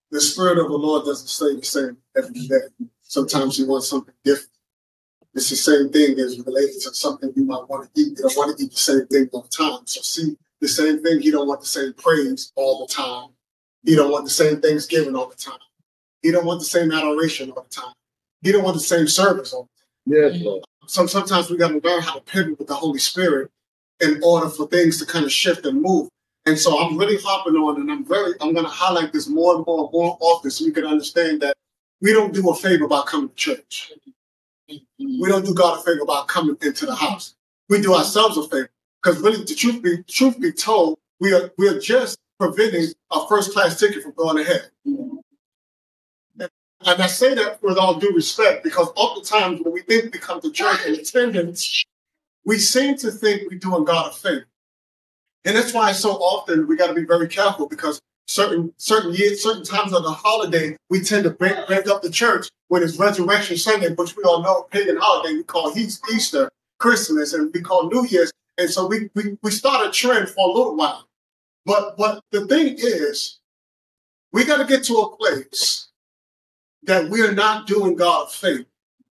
The Spirit of the Lord doesn't stay the same every day. Sometimes you want something different. It's the same thing as related to something you might want to eat. You don't want to eat the same thing all the time. So see, the same thing, you don't want the same praise all the time. You don't want the same thanksgiving all the time. You don't want the same adoration all the time. You don't want the same service all the time. Yes, Lord. So sometimes we got to learn how to pivot with the Holy Spirit in order for things to kind of shift and move. And so I'm really hopping on, and I'm going to highlight this more and more often so you can understand that we don't do a favor by coming to church. We don't do God a favor by coming into the house. We do ourselves a favor. Because really, the truth be told, we are just preventing a first-class ticket from going ahead. And I say that with all due respect, because oftentimes when we think we come to church in attendance, we seem to think we're doing God a favor. And that's why so often we got to be very careful, because certain times of the holiday, we tend to break up the church when it's Resurrection Sunday, which we all know, pagan holiday, we call Easter, Christmas, and we call New Year's. And so we start a trend for a little while. But the thing is, we got to get to a place that we are not doing God a favor.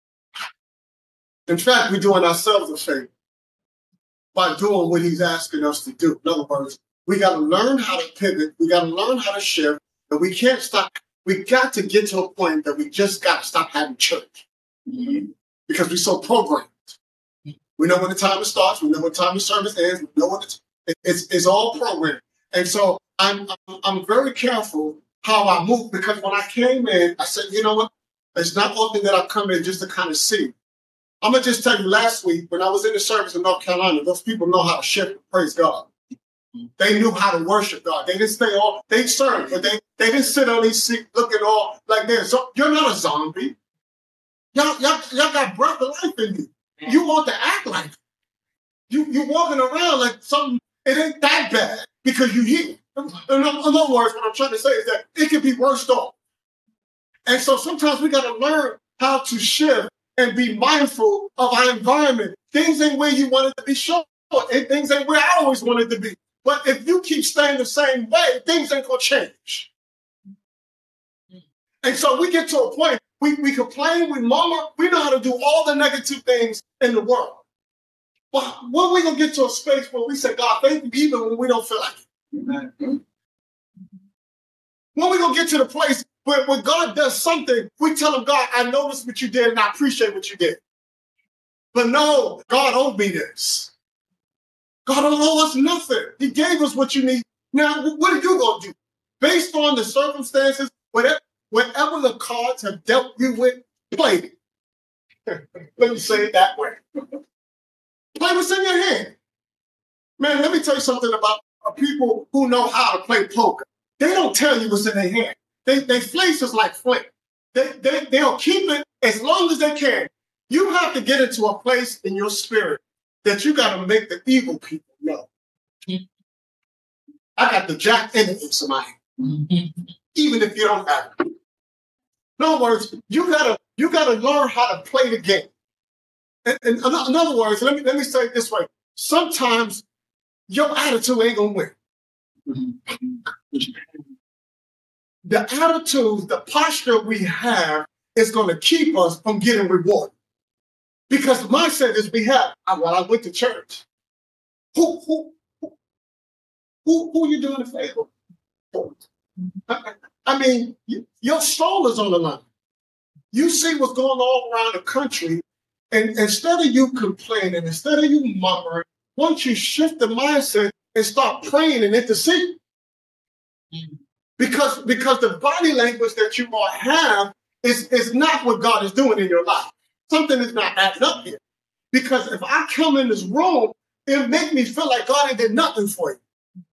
In fact, we're doing ourselves a favor by doing what he's asking us to do. In other words, we got to learn how to pivot. We got to learn how to shift. And we can't stop. We got to get to a point that we just got to stop having church. Because we're so programmed. We know when the time starts. We know when time the service ends. We know when it's all programmed. And so I'm very careful how I move, because when I came in, I said, you know what? It's not often that I come in just to kind of see. I'm going to just tell you, last week, when I was in the service in North Carolina, those people know how to shift and praise God. They knew how to worship God. They didn't stay all, they served, but they didn't sit on these seats looking all like this. So you're not a zombie. Y'all got breath of life in you. You want to act like it. You walking around like something, it ain't that bad because you here. In other words, what I'm trying to say is that it can be worse off. And so sometimes we got to learn how to shift and be mindful of our environment. Things ain't where you want it to be shown, and things ain't where I always want it to be. But if you keep staying the same way, things ain't going to change. And so we get to a point, we complain, we murmur, we know how to do all the negative things in the world. But when are we going to get to a space where we say, God, thank you, even when we don't feel like it? When are we going to get to the place where when God does something, we tell him, God, I noticed what you did and I appreciate what you did. But no, God owed me this. God don't owe us nothing. He gave us what you need. Now, what are you going to do? Based on the circumstances, whatever the cards have dealt you with, play it. Let me say it that way. Play what's in your hand. Man, let me tell you something about people who know how to play poker. They don't tell you what's in their hand. They flace us like flint. They'll keep it as long as they can. You have to get into a place in your spirit that you got to make the evil people know. I got the jack innocence in my hand, even if you don't have it. In other words, you gotta learn how to play the game. And in other words, let me say it this way: sometimes your attitude ain't gonna win. The attitude, the posture we have is going to keep us from getting rewarded. Because the mindset is we have, well, I went to church. Who you doing a favor for? I mean, your soul is on the line. You see what's going on around the country, and instead of you complaining, instead of you murmuring, once you shift the mindset and start praying and interceding, because the body language that you all have is not what God is doing in your life. Something is not adding up here. Because if I come in this room, it'll make me feel like God ain't did nothing for you.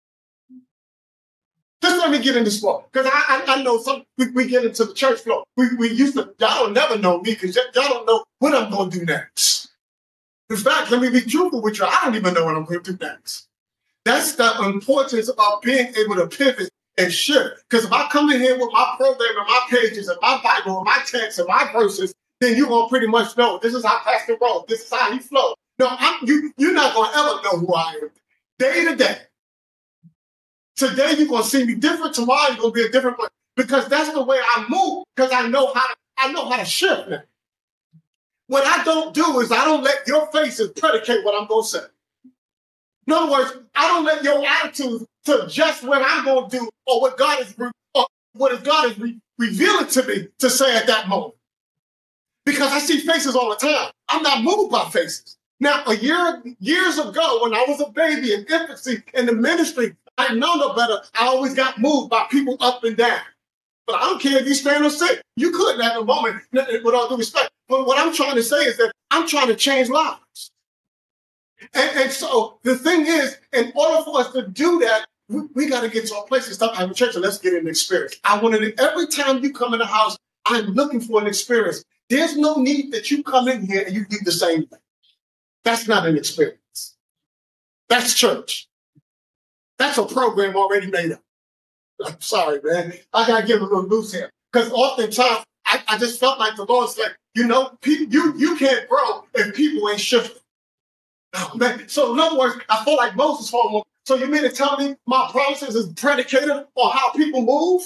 Just let me get in this flow. Because I know we get into the church flow. We used to, y'all don't never know me because y'all don't know what I'm going to do next. In fact, let me be truthful with you. I don't even know what I'm going to do next. That's the importance of being able to pivot and shift. Because if I come in here with my program and my pages and my Bible and my texts and my verses, then you're going to pretty much know this is how Pastor rolls. This is how he flows. No, you're not going to ever know who I am. Day to day. Today, you're going to see me different. Tomorrow, you're going to be a different place. because that's the way I move, because I know how to shift now. What I don't do is I don't let your faces predicate what I'm going to say. In other words, I don't let your attitude suggest what I'm going to do or what God is revealing to me to say at that moment. Because I see faces all the time. I'm not moved by faces. Now, years ago, when I was a baby in infancy in the ministry, I know no better. I always got moved by people up and down. But I don't care if you stand or sit. You couldn't at the moment, with all due respect. But what I'm trying to say is that I'm trying to change lives. And so the thing is, in order for us to do that, we got to get to a place and stop having church and let's get an experience. I want to, every time you come in the house, I'm looking for an experience. There's no need that you come in here and you do the same thing. That's not an experience. That's church. That's a program already made up. I'm sorry, man. I got to give a little loose here. Because oftentimes, I just felt like the Lord's like, you can't grow if people ain't shifting. Oh, man. So in other words, I feel like Moses told him, so you mean to tell me my promises is predicated on how people move?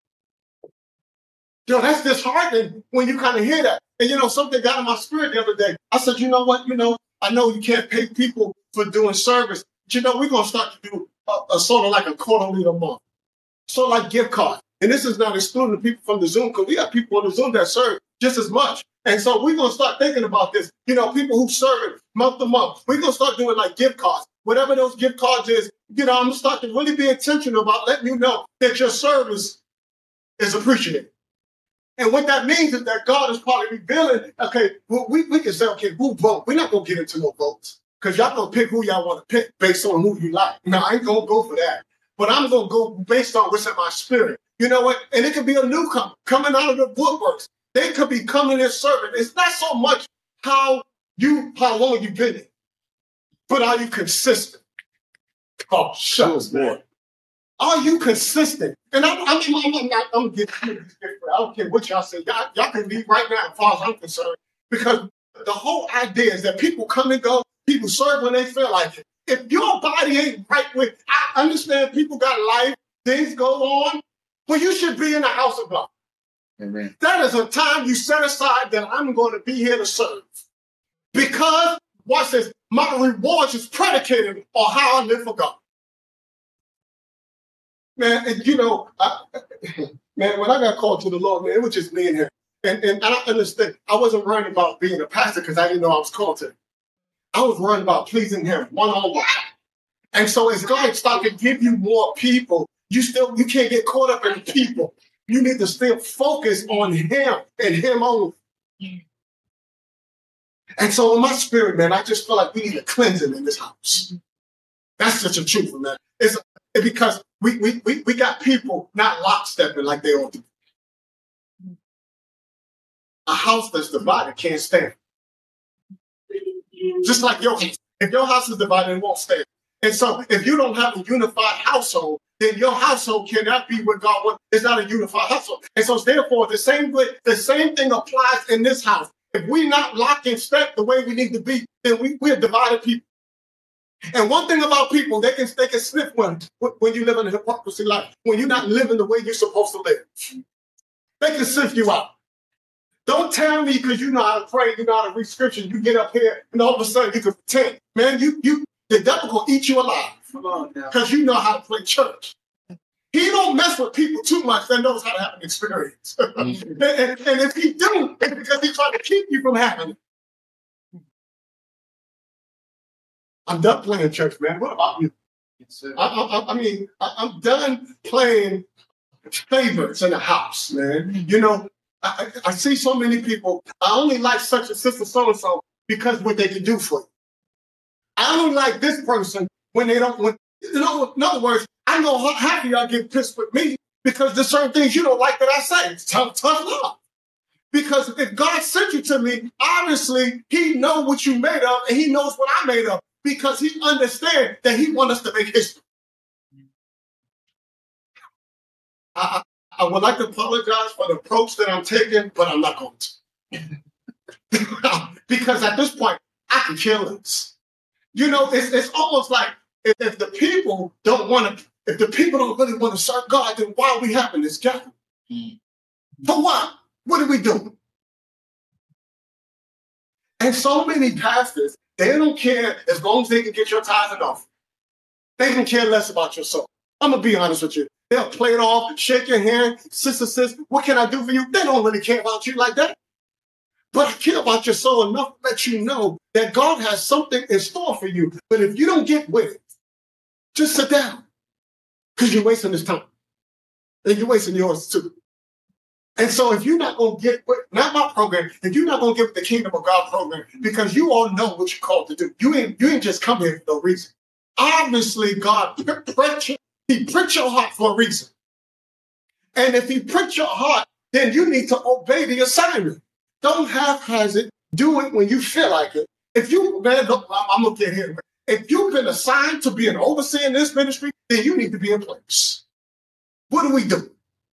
That's disheartening when you kind of hear that. And something got in my spirit the other day. I said, you know what? I know you can't pay people for doing service. But we're going to start to do a sort of like a quarterly a month. Sort of like gift card. And this is not excluding the people from the Zoom, because we have people on the Zoom that serve just as much. And so we're going to start thinking about this. People who serve it month to month. We're going to start doing like gift cards. Whatever those gift cards is, I'm going to start to really be intentional about letting you know that your service is appreciated. And what that means is that God is probably revealing, okay, well, we can say, okay, who vote? We're not going to get into no votes because y'all going to pick who y'all want to pick based on who you like. No, I ain't going to go for that. But I'm going to go based on what's in my spirit. You know what? And it could be a newcomer coming out of the woodworks. They could be coming and serving. It's not so much how long you've been in, but are you consistent? Oh, shucks, man. Are you consistent? And I'm going to get I don't care what y'all say. Y'all can leave right now as far as I'm concerned. Because the whole idea is that people come and go. People serve when they feel like it. If your body ain't right with, I understand people got life, things go on, but you should be in the house of God. Amen. That is a time you set aside that I'm going to be here to serve. Because, watch this, my rewards is predicated on how I live for God. Man, and man, when I got called to the Lord, man, it was just me and him. And I don't understand. I wasn't worrying about being a pastor because I didn't know I was called to. I was worried about pleasing him one-on-one. And so as God started to give you more people, you can't get caught up in the people. You need to still focus on him and him only. And so in my spirit, man, I just feel like we need a cleansing in this house. That's such a truth, man. It's because we got people not lockstepping like they ought to. A house that's divided can't stand. Just like your house. If your house is divided, it won't stand. And so if you don't have a unified household, then your household cannot be what God wants. It's not a unified household. And so therefore, the same thing applies in this house. If we're not locked in step the way we need to be, then we're divided people. And one thing about people, they can sniff when you live in a hypocrisy life, when you're not living the way you're supposed to live. They can sniff you out. Don't tell me because you know how to pray, you know how to read scripture, you get up here, and all of a sudden you can pretend. Man, the devil will eat you alive because you know how to play church. He don't mess with people too much that knows how to have an experience. and if he do, it's because he's trying to keep you from having it. I'm done playing church, man. What about you? I'm done playing favorites in the house, man. I see so many people. I only like such a sister so-and-so because what they can do for you. I only like this person when they don't. In other words, I know how happy y'all get pissed with me because there's certain things you don't like that I say. It's tough love. Because if God sent you to me, obviously he knows what you made of and he knows what I made of because he understands that he wants us to make history. I would like to apologize for the approach that I'm taking, but I'm not going to. Because at this point, I can kill this. It's almost like if the people don't really want to serve God, then why are we having this gathering? For what? What are we doing? And so many pastors, they don't care as long as they can get your tithing off. They can care less about your soul. I'm going to be honest with you. They'll play it off, shake your hand, sis, what can I do for you? They don't really care about you like that. But I care about your soul enough to let you know that God has something in store for you. But if you don't get with it, just sit down. Because you're wasting this time. And you're wasting yours too. And so if you're not going to get with, not my program, if you're not going to get with the Kingdom of God program, because you all know what you're called to do. You ain't just come here for no reason. Obviously, God He pricked your heart for a reason. And if He pricked your heart, then you need to obey the assignment. Don't haphazard. Do it when you feel like it. If you, man, look, I'm going to get here. If you've been assigned to be an overseer in this ministry, then you need to be in place. What do we do?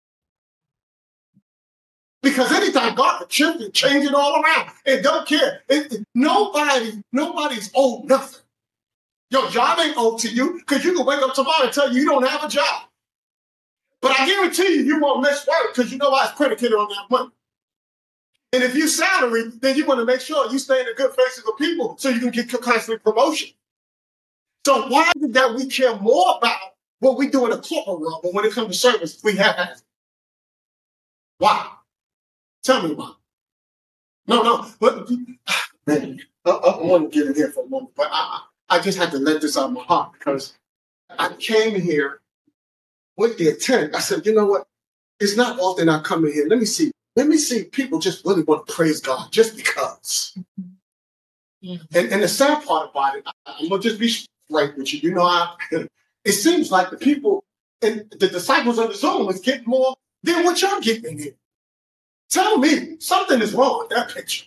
Because anytime God can shift and change it all around, and don't care. Nobody's owed nothing. Your job ain't owed to you because you can wake up tomorrow and tell you don't have a job. But I guarantee you won't miss work because you know why it's predicated on that money. And if you salary, then you want to make sure you stay in the good faces of people so you can get constant promotion. So why is it that we care more about what we do in the corporate world, but when it comes to service, we have that? Why? Tell me why. No. But, man, I want to get in here for a moment, but I just had to let this out of my heart because I came here with the intent. I said, you know what? It's not often I come in here. Let me see people just really want to praise God just because. Mm-hmm. And the sad part about it, I'm going to just be straight with you. You know, it seems like the people and the disciples of the Zoom is getting more than what y'all getting in here. Tell me something is wrong with that picture.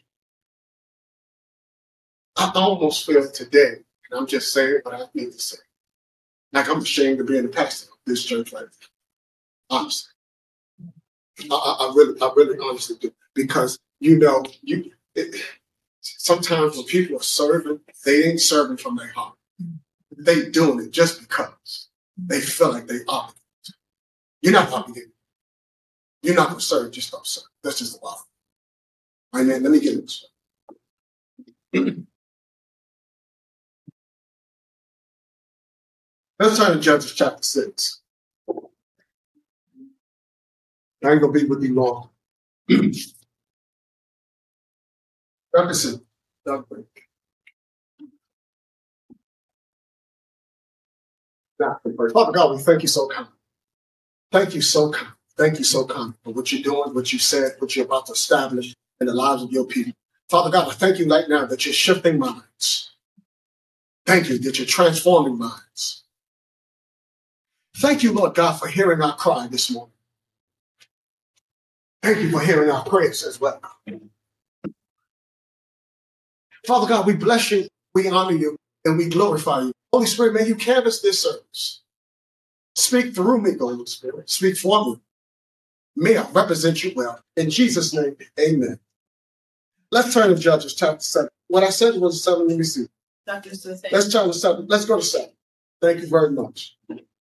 I almost feel today, and I'm just saying what I need to say. Like I'm ashamed of being the pastor of this church right now. Honestly. I really honestly do. Because, you know, sometimes when people are serving, they ain't serving from their heart. They doing it just because they feel like they are. You're not obligated. You're not going to serve, just don't serve. That's just the law. All right, man, let me get into it. Let's turn to Judges chapter 6. I ain't going to be with you long. Represent. Father God, we thank you so kind. Thank you so kind. Thank you so kind for what you're doing, what you said, what you're about to establish in the lives of your people. Father God, I thank you right now that you're shifting minds. Thank you that you're transforming minds. Thank you, Lord God, for hearing our cry this morning. Thank you for hearing our prayers as well. Father God, we bless you, we honor you, and we glorify you. Holy Spirit, may you canvas this service. Speak through me, Holy Spirit. Speak for me. May I represent you well. In Jesus' name, amen. Let's turn to Judges chapter 7. What I said was 7. Let me see. Let's turn to 7. Let's go to 7. Thank you very much.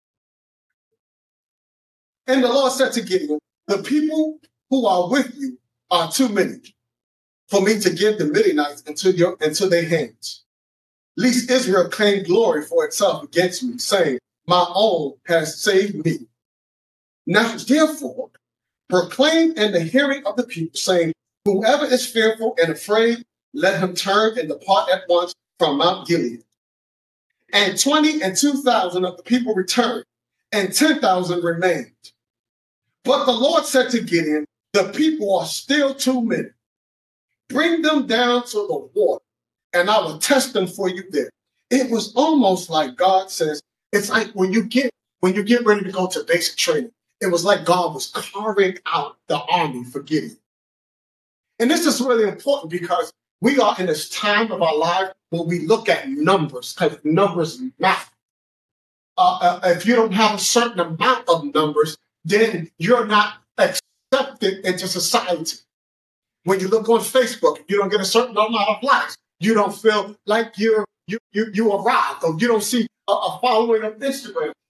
And the Lord said to Gideon, the people who are with you are too many for me to give the Midianites into their hands. Lest Israel claim glory for itself against me, saying, my own has saved me. Now, therefore, proclaim in the hearing of the people, saying, whoever is fearful and afraid, let him turn and depart at once from Mount Gilead. And 22,000 of the people returned, and 10,000 remained. But the Lord said to Gideon, the people are still too many. Bring them down to the water, and I will test them for you there. It was almost like God says, it's like when you get ready to go to basic training, it was like God was carving out the army for Gideon. And this is really important because we are in this time of our life where we look at numbers, because numbers matter. If you don't have a certain amount of numbers, then you're not accepted into society. When you look on Facebook, you don't get a certain amount of likes. You don't feel like you arrived, or you don't see a following of Instagram.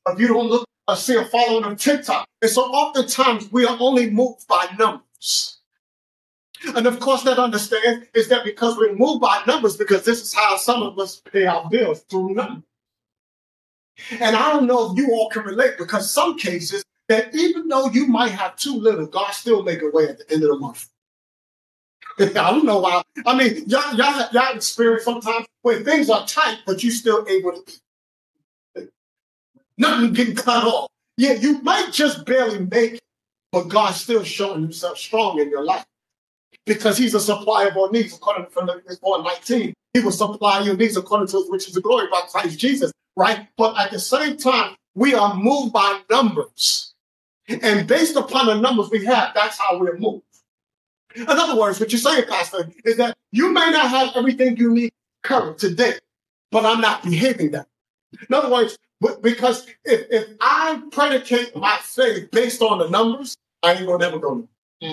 if you don't look or see a following on TikTok. And so oftentimes we are only moved by numbers. And of course, that understand is that because we're moved by numbers, because this is how some of us pay our bills, through numbers. And I don't know if you all can relate, because some cases that even though you might have too little, God still make a way at the end of the month. I don't know why. I mean, y'all experience sometimes when things are tight, but you're still able to eat. Nothing getting cut off. Yeah, you might just barely make it, but God's still showing himself strong in your life. Because he's a supplier of all needs, according to Philippians 4:19. He will supply your needs according to his riches and glory by Christ Jesus, right? But at the same time, we are moved by numbers. And based upon the numbers we have, that's how we're moved. In other words, what you're saying, Pastor, is that you may not have everything you need current today, but I'm not behaving that. In other words, because if I predicate my faith based on the numbers, I ain't gonna never go.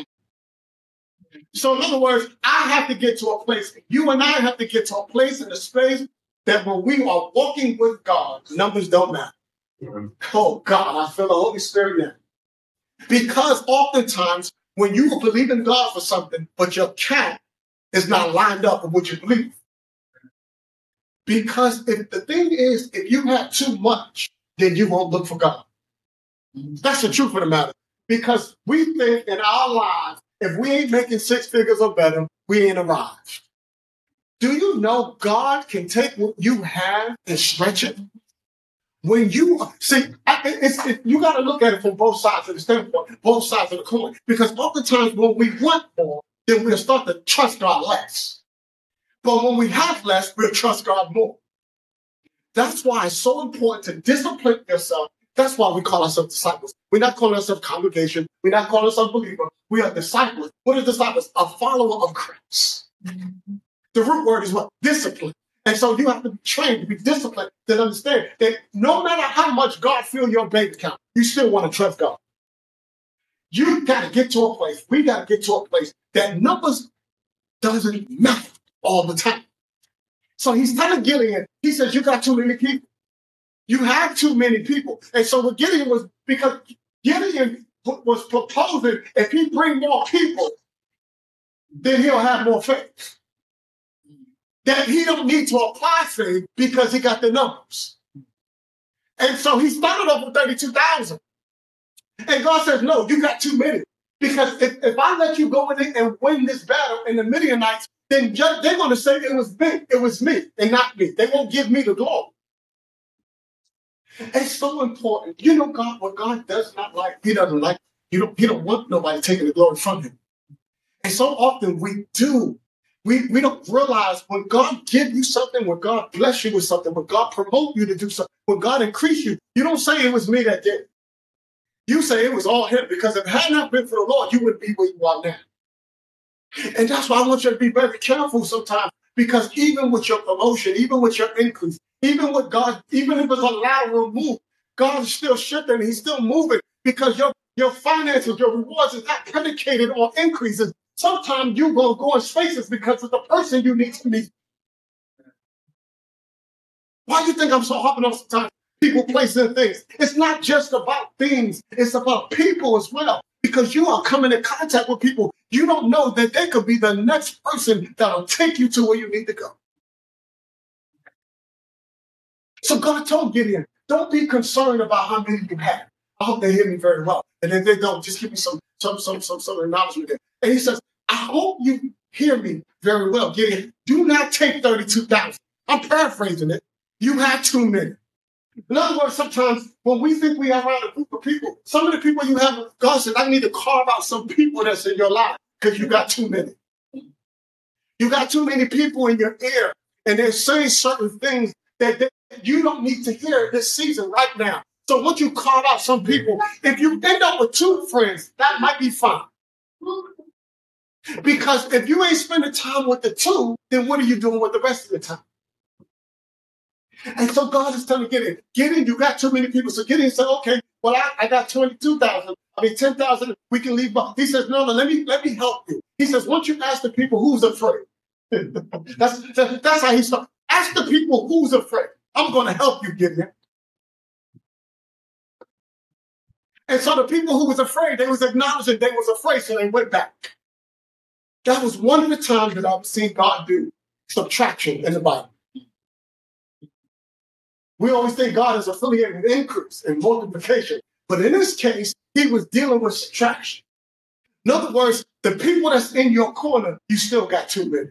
So in other words, I have to get to a place, you and I have to get to a place in a space that when we are walking with God, numbers don't matter. Oh God, I feel the Holy Spirit now. Because oftentimes when you believe in God for something, but your count is not lined up with what you believe. Because if the thing is, if you have too much, then you won't look for God. That's the truth of the matter. Because we think in our lives, if we ain't making 6 figures or better, we ain't arrived. Do you know God can take what you have and stretch it? When you see, you got to look at it from both sides of the standpoint, both sides of the coin. Because oftentimes when we want more, then we'll start to trust God less. But when we have less, we'll trust God more. That's why it's so important to discipline yourself. That's why we call ourselves disciples. We're not calling ourselves congregation. We're not calling ourselves believers. We are disciples. What are disciples? A follower of Christ. The root word is what? Discipline. And so you have to be trained to be disciplined to understand that no matter how much God fills your bank account, you still want to trust God. You got to get to a place. We got to get to a place that numbers doesn't matter all the time. So he's telling Gideon, he says, you got too many people. You have too many people. And so what Gideon was, because Gideon was proposing, if he bring more people, then he'll have more faith. That he don't need to apply faith because he got the numbers. And so he started off with 32,000. And God says, no, you got too many. Because if I let you go in and win this battle in the Midianites, then they're going to say it was me and not me. They won't give me the glory. It's so important. You know, God, what God does not like, he doesn't like, he don't want nobody taking the glory from him. And so often we do. We don't realize when God gives you something, when God bless you with something, when God promote you to do something, when God increase you, you don't say it was me that did. You say it was all him, because if it had not been for the Lord, you wouldn't be where you are now. And that's why I want you to be very careful sometimes, because even with your promotion, even with your increase, even with God, even if it's a lateral move, God is still shifting, he's still moving, because your finances, your rewards is not predicated on increases. Sometimes you're going to go in spaces because of the person you need to meet. Why do you think I'm so hopping on sometimes? People, places, and things. It's not just about things. It's about people as well. Because you are coming in contact with people. You don't know that they could be the next person that'll take you to where you need to go. So God told Gideon, don't be concerned about how many you have. I hope they hear me very well. And if they don't, just give me some acknowledgement there. And he says, I hope you hear me very well, Gideon. Do not take 32,000. I'm paraphrasing it. You have too many. In other words, sometimes when we think we are around a group of people, some of the people you have, God said, I need to carve out some people that's in your life because you got too many. You got too many people in your ear, and they're saying certain things that you don't need to hear this season right now. So once you carve out some people, if you end up with 2 friends, that might be fine. Because if you ain't spending time with the 2, then what are you doing with the rest of the time? And so God is telling Gideon, you got too many people. So Gideon said, okay, well, I got 22,000. 10,000, we can leave. He says, no, let me help you. He says, once you ask the people who's afraid, that's how he starts. Ask the people who's afraid. I'm going to help you, Gideon. And so the people who was afraid, they was acknowledging they was afraid, so they went back. That was one of the times that I've seen God do subtraction in the Bible. We always think God is affiliated with increase and multiplication. But in this case, he was dealing with subtraction. In other words, the people that's in your corner, you still got too many.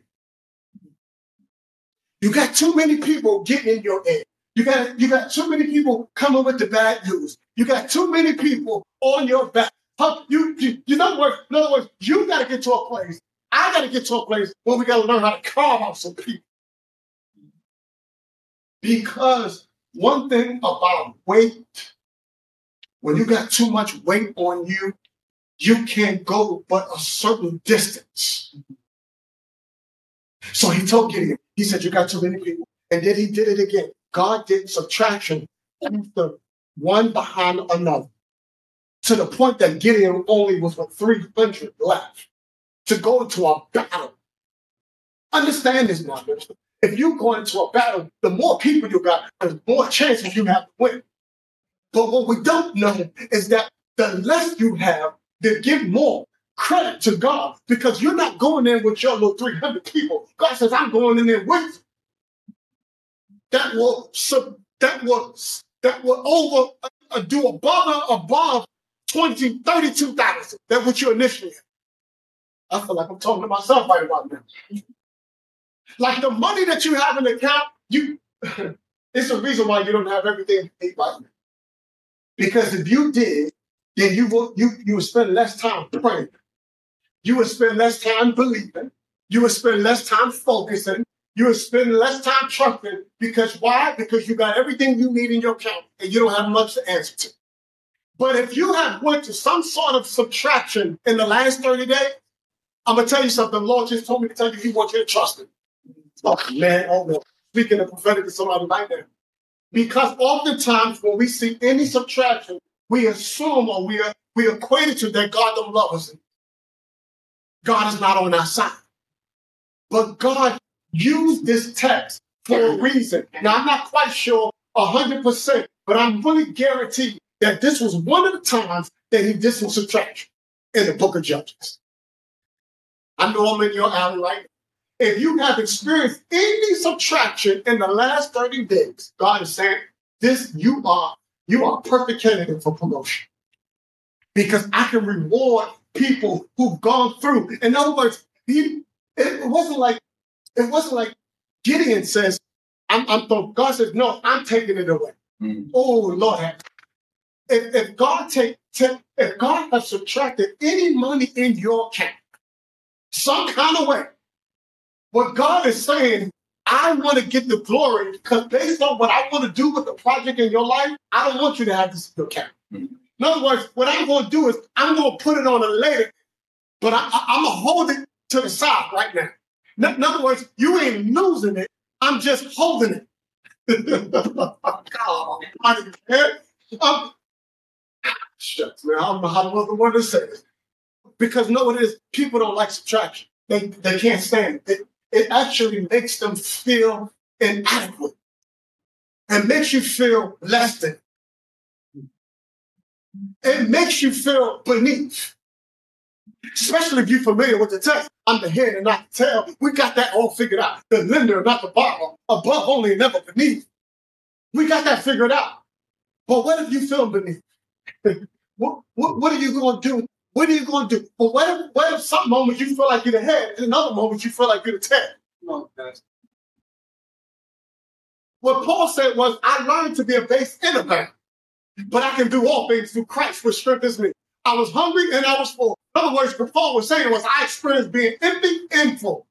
You got too many people getting in your head. You got too many people coming with the bad news. You got too many people on your back. In other words, you got to get to a place. I got to get to a place where we got to learn how to carve out some people. Because one thing about weight, when you got too much weight on you, you can't go but a certain distance. So he told Gideon, he said, you got too many people. And then he did it again. God did subtraction after one behind another, to the point that Gideon only was with 300 left to go into a battle. Understand this now, minister. If you go into a battle, the more people you got, the more chances you have to win. But what we don't know is that the less you have, they give more credit to God, because you're not going in with your little 300 people. God says, I'm going in there with you. That will do above 32,000. That's what you initially had. I feel like I'm talking to myself right about now. Like the money that you have in the account, it's the reason why you don't have everything you need right now. Because if you did, then you would spend less time praying. You would spend less time believing. You would spend less time focusing. You would spend less time trusting. Because why? Because you got everything you need in your account and you don't have much to answer to. But if you have went to some sort of subtraction in the last 30 days, I'm going to tell you something. The Lord just told me to tell you he wants you to trust him. Oh, man. Oh, no. Speaking of prophetic to somebody right now. Because oftentimes when we see any subtraction, we assume or we equate it to that God don't love us. God is not on our side. But God used this text for a reason. Now, I'm not quite sure 100%, but I'm really guaranteed that this was one of the times that he did some subtraction in the book of Judges. I know I'm in your alley right now. If you have experienced any subtraction in the last 30 days, God is saying, you are a perfect candidate for promotion. Because I can reward people who've gone through. In other words, it wasn't like Gideon says, God says, no, I'm taking it away. Mm. Oh, Lord. If God has subtracted any money in your account, some kind of way, what God is saying, I want to get the glory, because based on what I want to do with the project in your life, I don't want you to have this in your account. Mm-hmm. In other words, what I'm going to do is I'm going to put it on a later, but I'm going to hold it to the side right now. In other words, you ain't losing it. I'm just holding it. Shucks, man. I don't know how the word to say this. Because know what it is? People don't like subtraction. They can't stand it. It actually makes them feel inadequate and makes you feel less than. It makes you feel beneath. Especially if you're familiar with the text. I'm the head and not the tail. We got that all figured out. The lender, not the borrower. Above only and never beneath. We got that figured out. But what if you feel beneath? What are you going to do? What are you going to do? But what if some moments you feel like you're the head, and another moment you feel like you're the tail? No, what Paul said was, I learned to be a base and a man, but I can do all things through Christ, which strengthens me. I was hungry and I was full. In other words, what Paul was saying was, I experienced being empty and full.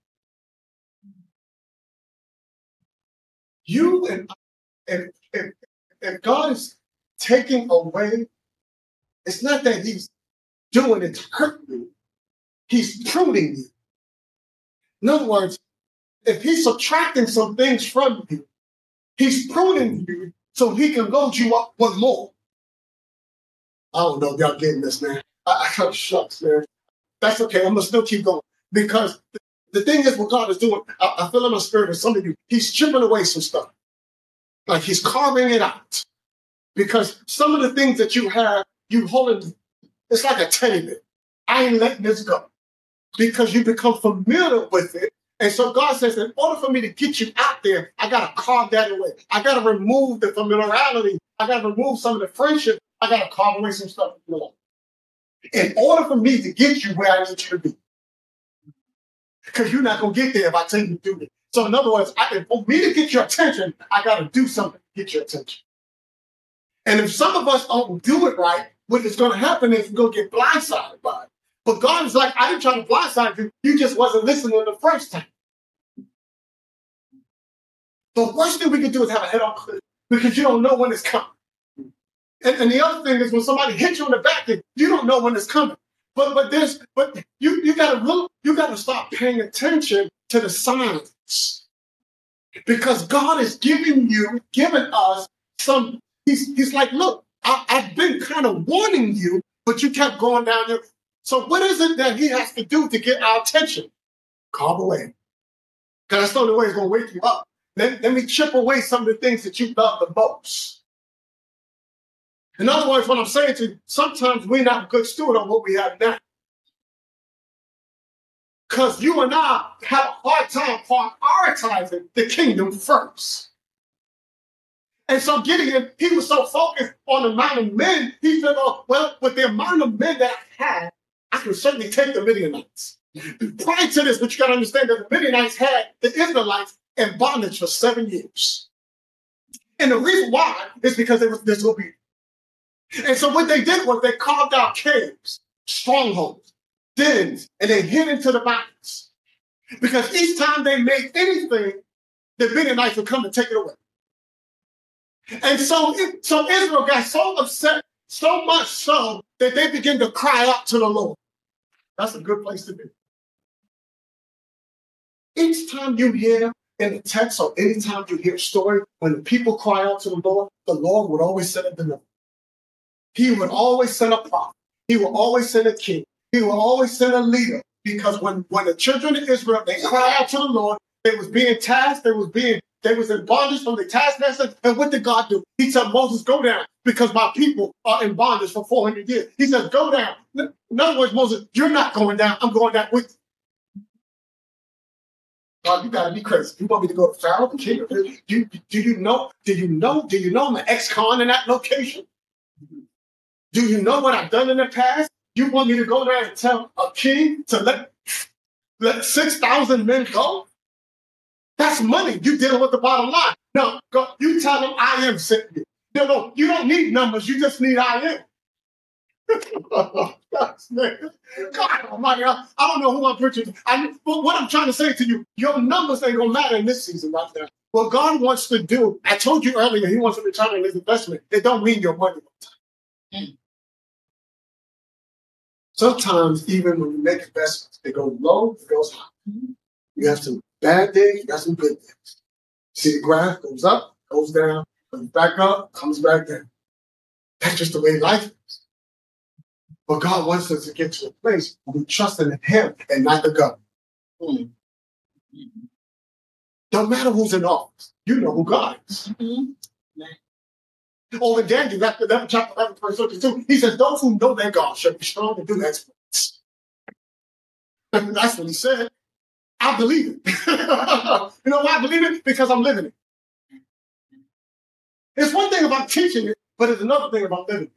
You and if God is taking away, it's not that he's doing it to hurt you. He's pruning you. In other words, if he's subtracting some things from you, he's pruning you so he can load you up with more. I don't know if y'all getting this, man. I shucks, man. That's okay. I'm going to still keep going. Because the thing is, what God is doing, I feel in my spirit, some of you, he's chipping away some stuff. Like he's carving it out. Because some of the things that you have, you hold it. It's like a teddy bear. I ain't letting this go because you become familiar with it. And so God says, in order for me to get you out there, I got to carve that away. I got to remove the familiarity. I got to remove some of the friendship. I got to carve away some stuff in order for me to get you where I need you to be. Because you're not going to get there if I tell you to do it. So in other words, for me to get your attention, I got to do something to get your attention. And if some of us don't do it right, what is going to happen is you're going to get blindsided by it. But God is like, I didn't try to blindside you. You just wasn't listening the first time. The worst thing we can do is have a head-on collision because you don't know when it's coming. And the other thing is when somebody hits you in the back, you don't know when it's coming. But you gotta start paying attention to the signs. Because God is giving us some, he's like, look, I've been kind of warning you, but you kept going down there. So what is it that he has to do to get our attention? Carve away. Because that's the only way it's going to wake you up. Let me chip away some of the things that you love the most. In other words, what I'm saying to you, sometimes we're not a good steward on what we have now. Because you and I have a hard time prioritizing the kingdom first. And so Gideon, he was so focused on the amount of men, he said, oh, well, with the amount of men that I had, I can certainly take the Midianites. Prior to this, but you got to understand that the Midianites had the Israelites in bondage for 7 years. And the reason why is because they were disobedient. And so what they did was they carved out caves, strongholds, dens, and they hid into the mountains. Because each time they made anything, the Midianites would come and take it away. And so Israel got so upset, so much so that they began to cry out to the Lord. That's a good place to be. Each time you hear in the text or anytime you hear a story, when the people cry out to the Lord would always send a deliverer. He would always send a prophet. He would always send a king. He would always send a leader. Because when the children of Israel, they cried out to the Lord, they was being tasked, they was in bondage from the taskmaster. And what did God do? He said, Moses, go down because my people are in bondage for 400 years. He said, go down. In other words, Moses, you're not going down. I'm going down with you. God, you got to be crazy. You want me to go to Pharaoh, the king? Do you know I'm an ex-con in that location? Do you know what I've done in the past? You want me to go there and tell a king to let 6,000 men go? That's money. You're dealing with the bottom line. No, go, you tell them I am sent you. No, you don't need numbers. You just need I am. God Almighty, I don't know who I'm preaching. But what I'm trying to say to you, your numbers ain't going to matter in this season right now. What God wants to do, I told you earlier, he wants to return on his investment. It don't mean your money. Sometimes, even when you make investments, it goes low, it goes high. You have some bad days, you have some good days. See the graph goes up, goes down, comes back up, comes back down. That's just the way life is. But God wants us to get to a place where we trust in him and not the government. Don't matter who's in office. You know who God is. Over Daniel, chapter 11, verse 32, he says, those who know their God shall be strong and do exploits. That's what he said. I believe it. You know why I believe it? Because I'm living it. It's one thing about teaching it, but it's another thing about living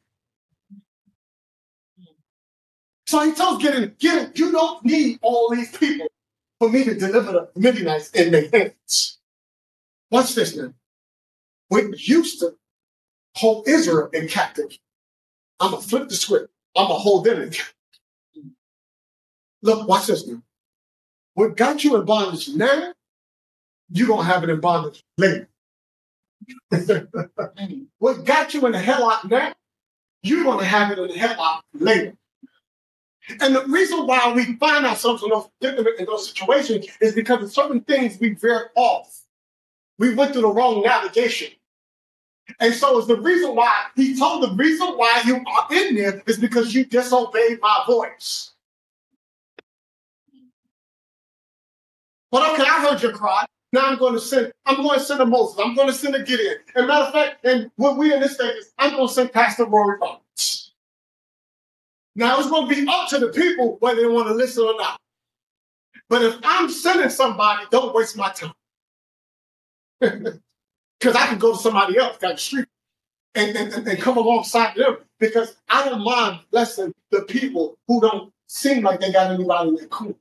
it. So he tells Gideon, you don't need all these people for me to deliver the Midianites in their hands. Watch this now. We used to hold Israel in captivity. I'm going to flip the script. I'm going to hold them in captivity. Look, watch this now. What got you in bondage now, you're going to have it in bondage later. What got you in the headlock now, you're going to have it in the headlock later. And the reason why we find ourselves in those situations is because of certain things we veered off. We went through the wrong navigation. And so it's the reason why he told the reason why you are in there is because you disobeyed my voice. But okay, I heard your cry. Now I'm going to send a Moses. I'm going to send a Gideon. And matter of fact, and when we're in this stage, I'm going to send Pastor Rory Roberts. Now it's going to be up to the people whether they want to listen or not. But if I'm sending somebody, don't waste my time. Because I can go to somebody else down the street and come alongside them, because I don't mind blessing the people who don't seem like they got anybody in their corner.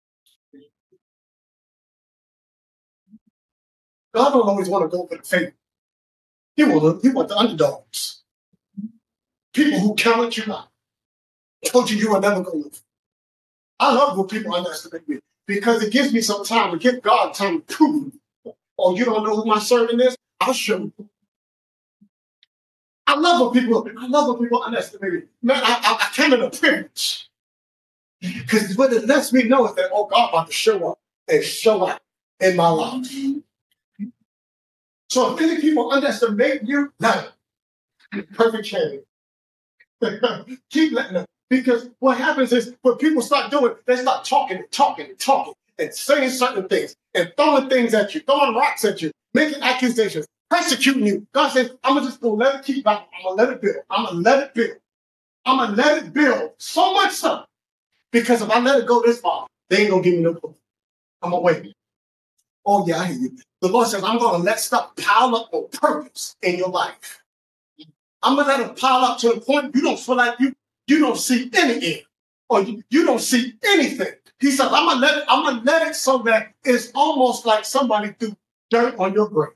God don't always want to go for the favorite. He want the underdogs. People who counted you out. Told you were never going to live. I love when people underestimate me, because it gives me some time to give God time to prove. Oh, you don't know who my servant is? I'll show you. I love when people underestimate me. Man, I came in a privilege. Because what it lets me know is that, oh, God about to show up and show out in my life. So if any people underestimate you, no. Perfect chance. Keep letting them. Because what happens is when people start doing, they start talking and saying certain things and throwing things at you, throwing rocks at you, making accusations, persecuting you. God says, I'm just going to let it keep out. I'm going to let it build. I'm going to let it build. I'm going to let it build so much so. Because if I let it go this far, they ain't going to give me no proof. I'm going to wait. Oh, yeah, I hear you. The Lord says, I'm going to let stuff pile up on purpose in your life. I'm going to let it pile up to the point you don't feel like you don't see any end, or you don't see anything. He said, I'm gonna let it so that it's almost like somebody threw dirt on your grave.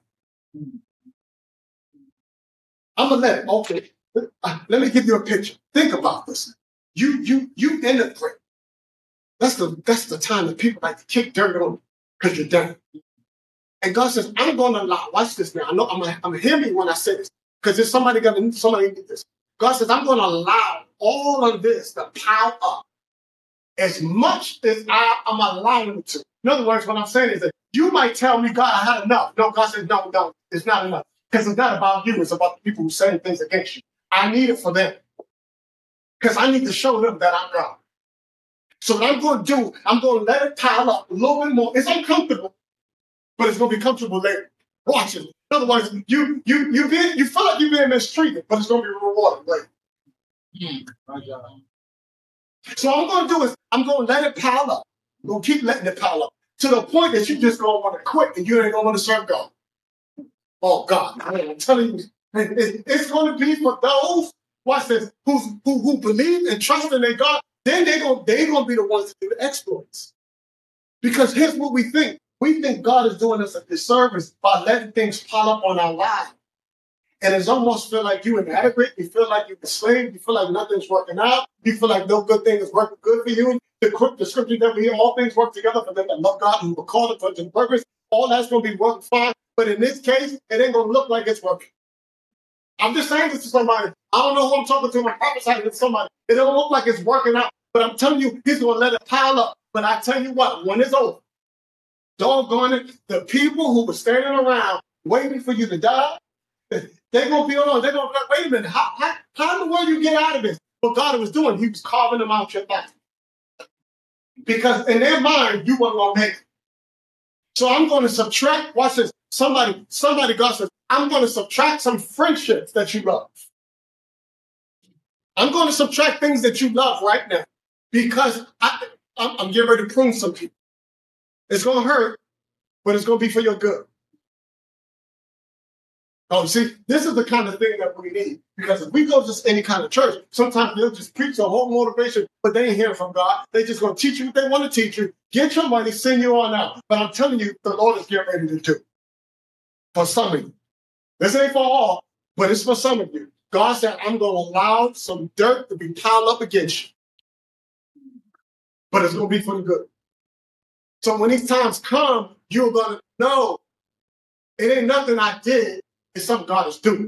I'm gonna let it. Okay, let me give you a picture. Think about this. You in the grave. That's the time that people like to kick dirt on because you're down. And God says, I'm going to allow. Watch this now. I know I'm gonna hear me when I say this, because there's somebody need this. God says, I'm going to allow all of this to pile up as much as I'm allowing it to. In other words, what I'm saying is that you might tell me, God, I had enough. No, God says, no, it's not enough. Because it's not about you. It's about the people who say things against you. I need it for them. Because I need to show them that I'm God. So what I'm going to do, I'm going to let it pile up a little bit more. It's uncomfortable, but it's going to be comfortable later. Watch it. In other words, you feel like you're being mistreated, but it's going to be rewarded later. So what I'm going to do is I'm going to let it pile up. I'm going to keep letting it pile up to the point that you just going to want to quit and you ain't going to want to serve God. Oh, God, I'm telling you, it's going to be for those, watch this, who believe and trust in their God. Then they're going to be the ones to do the exploits. Because here's what we think. We think God is doing us a disservice by letting things pile up on our lives. And it's almost feel like you're inadequate. You feel like you're enslaved. You feel like nothing's working out. You feel like no good thing is working good for you. The scripture that we hear, all things work together for them that love God and were called for the purpose. All that's going to be working fine. But in this case, it ain't going to look like it's working. I'm just saying this to somebody. I don't know who I'm talking to. I'm prophesying to somebody. It don't look like it's working out. But I'm telling you, he's going to let it pile up. But I tell you what, when it's over, doggone it, the people who were standing around waiting for you to die, they're going to be on. They're going to be like, wait a minute, how in the world you get out of this? What God was doing, he was carving them out your back. Because in their mind, you weren't going to make it. So I'm going to subtract, watch this, somebody, God says, I'm going to subtract some friendships that you love. I'm going to subtract things that you love right now. Because I'm getting ready to prune some people. It's going to hurt, but it's going to be for your good. Oh, see, this is the kind of thing that we need. Because if we go to any kind of church, sometimes they'll just preach a whole motivation, but they ain't hearing from God. They just going to teach you what they want to teach you, get your money, send you on out. But I'm telling you, the Lord is getting ready to do. For some of you. This ain't for all, but it's for some of you. God said, I'm going to allow some dirt to be piled up against you. But it's going to be for the good. So when these times come, you're going to know it ain't nothing I did. It's something God is doing.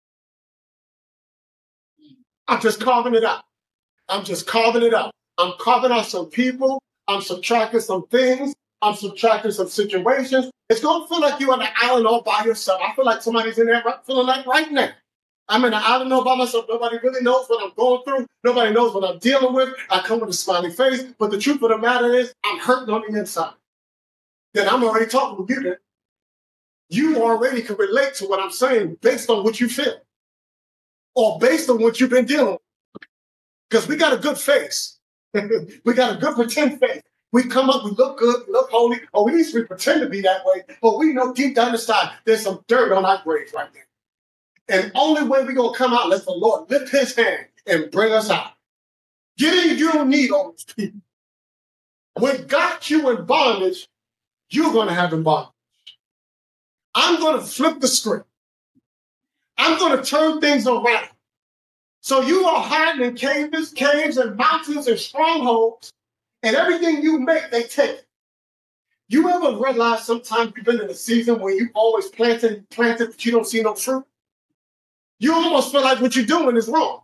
I'm just carving it out. I'm carving out some people. I'm subtracting some things. I'm subtracting some situations. It's going to feel like you're on an island all by yourself. I feel like somebody's in there feeling like right now. I'm in an island all by myself. Nobody really knows what I'm going through. Nobody knows what I'm dealing with. I come with a smiley face. But the truth of the matter is, I'm hurting on the inside. Then I'm already talking with you then. You already can relate to what I'm saying based on what you feel. Or based on what you've been dealing with. Because we got a good face. We got a good pretend face. We come up, we look good, we look holy, or at least we pretend to be that way, but we know deep down inside there's some dirt on our grave right there. And only way we're going to come out, let the Lord lift his hand and bring us out. Gideon, you don't need all these people. When got you in bondage, you're going to have in bondage. I'm going to flip the script. I'm going to turn things around. So you are hiding in caves and mountains and strongholds, and everything you make, they take. You ever realize sometimes you've been in a season where you always planted, but you don't see no fruit? You almost feel like what you're doing is wrong.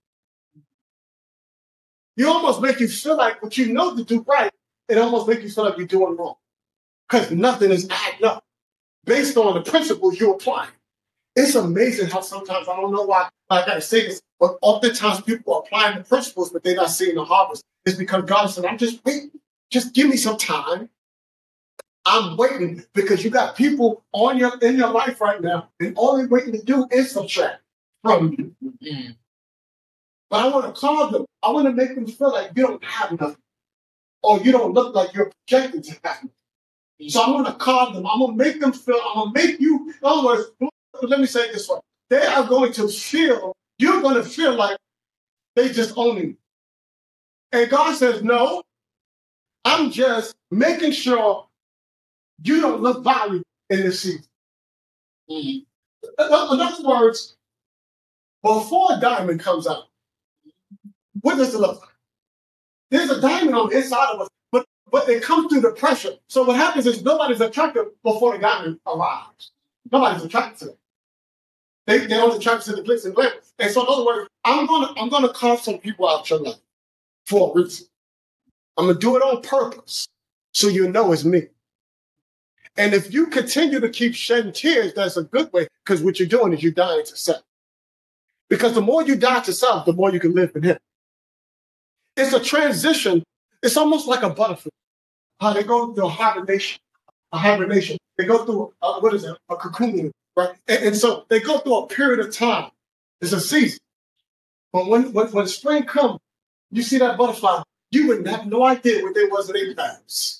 You almost make you feel like what you know to do right, it almost makes you feel like you're doing wrong. Because nothing is adding up based on the principles you're applying. It's amazing how sometimes, I don't know why I got to say this, but oftentimes people are applying the principles, but they're not seeing the harvest. It's because God said, I'm just waiting. Just give me some time. I'm waiting because you got people in your life right now, and all they're waiting to do is subtract from you. Mm-hmm. But I want to call them. I want to make them feel like you don't have nothing, or you don't look like you're projected to have nothing. So I'm going to call them. I'm going to make them feel. I'm going to make you. In other words, let me say it this way: they are going to feel. You're going to feel like they just own you. And God says, no. I'm just making sure you don't look valuable in this season. Mm-hmm. In other words, before a diamond comes out, what does it look like? There's a diamond on the inside of us, but it comes through the pressure. So what happens is nobody's attracted before the diamond arrives. Nobody's attracted to it. They only attracted to the glitz and glam. And so in other words, I'm gonna call some people out your life for a reason. I'm gonna do it on purpose so you know it's me. And if you continue to keep shedding tears, that's a good way, because what you're doing is you're dying to self. Because the more you die to self, the more you can live in him. It's a transition. It's almost like a butterfly. How they go through a hibernation. They go through, a cocoon, right? And so they go through a period of time. It's a season. But when spring comes, you see that butterfly, you would have no idea what they was in their past.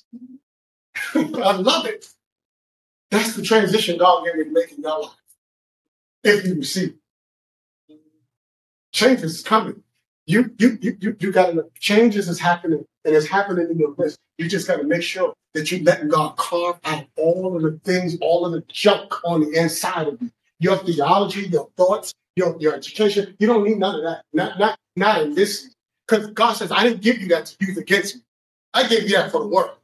I love it. That's the transition God gave me to make in your life. If you receive it. Changes is coming. You got to, changes is happening, and it's happening in your midst. You just got to make sure that you let God carve out all of the things, all of the junk on the inside of you. Your theology, your thoughts, your education. You don't need none of that. Not in this. Because God says, I didn't give you that to use against me. I gave you that for the world.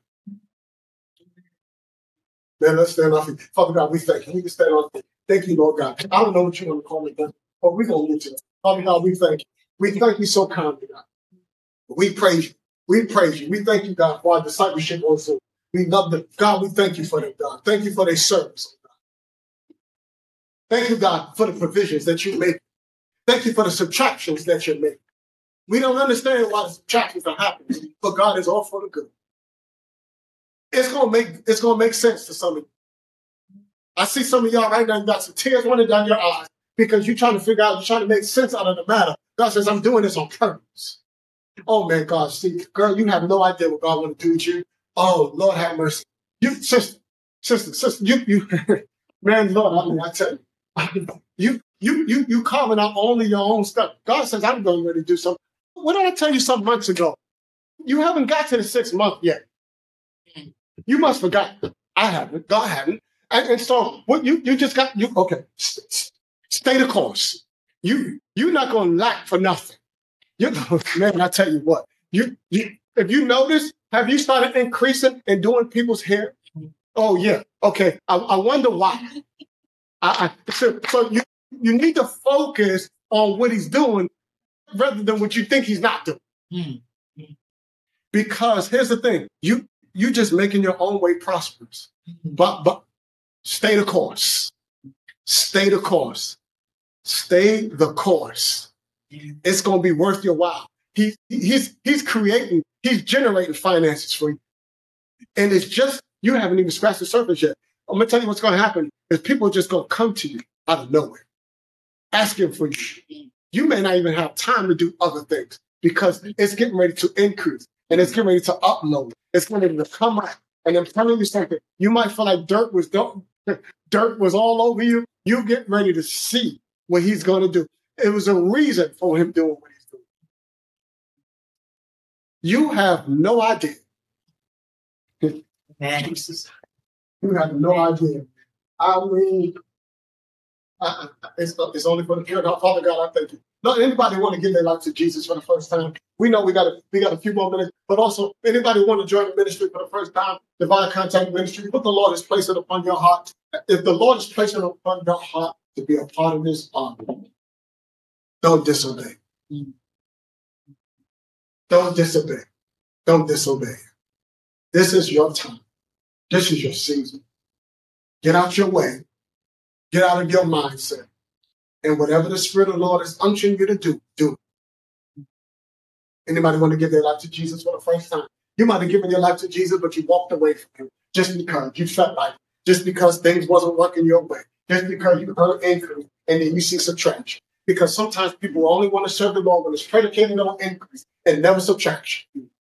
Man, let's stand off. Father God, we thank you. We can stand off. Thank you, Lord God. I don't know what you want to call me, but we're going to get to it. Father God, we thank you. We thank you so kindly, God. We praise you. We praise you. We thank you, God, for our discipleship also. We love them. God, we thank you for them, God. Thank you for their service. Thank you, God, for the provisions that you make. Thank you for the subtractions that you make. We don't understand why the subtractions are happening, but God is all for the good. It's gonna make sense to some of you. I see some of y'all right now, you got some tears running down your eyes because you're trying to make sense out of the matter. God says, I'm doing this on purpose. Oh man, God, see, girl, you have no idea what God want to do with you. Oh, Lord have mercy. You, sister, you, man, Lord, I tell you, you carving out only your own stuff. God says, I'm going to do something. What did I tell you some months ago? You haven't got to the 6th month yet. You must forgot. I haven't. God hadn't. And so what you just got, okay, stay the course. You're not going to lack for nothing. Man, I tell you what, if you notice, have you started increasing and doing people's hair? Oh yeah. Okay. I wonder why. So you need to focus on what he's doing rather than what you think he's not doing. Mm-hmm. Because here's the thing, you just making your own way prosperous. But stay the course. Stay the course. Stay the course. It's going to be worth your while. He's generating finances for you. And it's just, you haven't even scratched the surface yet. I'm going to tell you what's going to happen is people are just going to come to you out of nowhere, asking for you. You may not even have time to do other things. because it's getting ready to increase and it's getting ready to upload. It's getting ready to come out. And I'm telling you something. You might feel like dirt was all over you. You get ready to see what he's going to do. It was a reason for him doing what he's doing. You have no idea. You have no idea. I mean, it's only for the pure. Father God, I thank you. Not anybody want to give their life to Jesus for the first time. We know we got a few more minutes, but also anybody want to join the ministry for the first time, Divine Contact Ministry, what the Lord has placed it upon your heart. If the Lord has placed it upon your heart to be a part of this army, don't disobey. Don't disobey. Don't disobey. This is your time. This is your season. Get out your way. Get out of your mindset. And whatever the Spirit of the Lord has unctioned you to do, do it. Anybody want to give their life to Jesus for the first time? You might have given your life to Jesus, but you walked away from him just because you felt like, just because things wasn't working your way, just because you heard increase and then you see subtraction. Because sometimes people only want to serve the Lord when it's predicated on increase and never subtraction.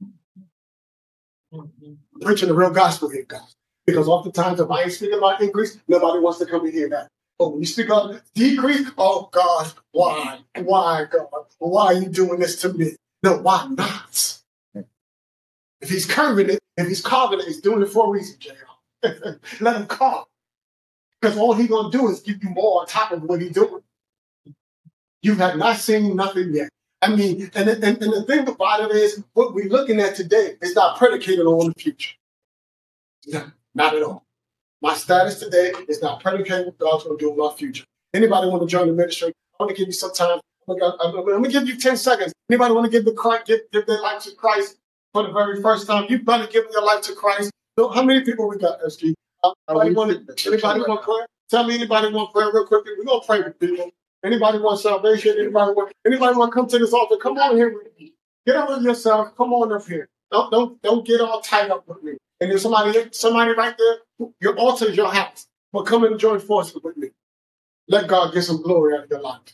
I'm preaching the real gospel here, guys. Because oftentimes if I ain't speaking about increase, nobody wants to come and hear that. But when you speak of decrease, oh God, why? Why, God? Why are you doing this to me? No, why not? If he's curving it, if he's carving it, he's doing it for a reason, JR. Let him carve. Because all he's going to do is give you more on top of what he's doing. You have not seen nothing yet. I mean, and the thing about it is, what we're looking at today is not predicated on the future. No, not at all. My status today is not predicated on what God's going to do in my future. Anybody want to join the ministry? I want to give you some time. I'm going to give you 10 seconds. Anybody want to give their life to Christ for the very first time? You better give your life to Christ. So how many people we got, SG? Anybody want prayer? Tell me anybody want prayer real quickly. We're going to pray with people. Anybody want salvation? Anybody want to come to this altar? Come on here with me. Get over yourself. Come on up here. Don't get all tied up with me. And there's somebody right there. Your altar is your house. But come and join forces with me. Let God get some glory out of your life.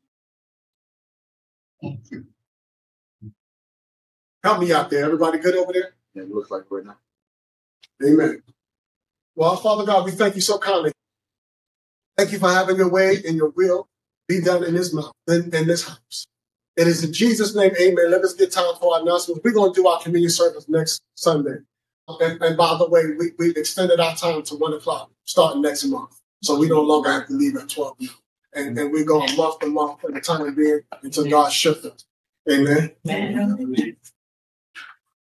Help me out there. Everybody good over there? Yeah, it looks like we're not. Amen. Well, Father God, we thank you so kindly. Thank you for having your way and your will be done in this mouth, in this house. It is in Jesus' name, amen. Let us get time for our announcements. We're going to do our communion service next Sunday. And by the way, we've extended our time to 1 o'clock starting next month. So we no longer have to leave at 12 now. And we're going month to month for the time being until God shifts us. Amen. Amen.